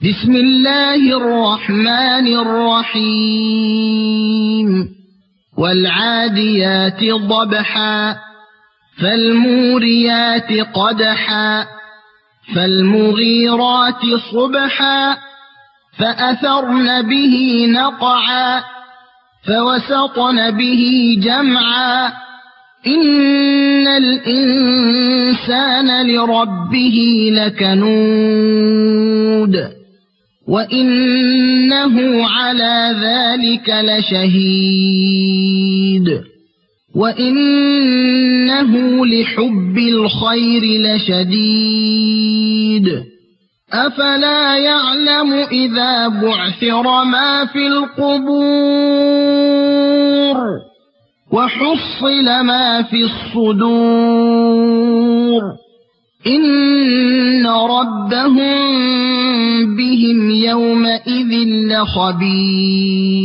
بسم الله الرحمن الرحيم والعاديات ضبحا فالموريات قدحا فالمغيرات صبحا فأثرن به نقعا فوسطن به جمعا إن الإنسان لربه لكنود وإنه على ذلك لشهيد وإنه لحب الخير لشديد أفلا يعلم إذا بعثر ما في القبور وحصل ما في الصدور إن ربهم بهم يومئذ لخبير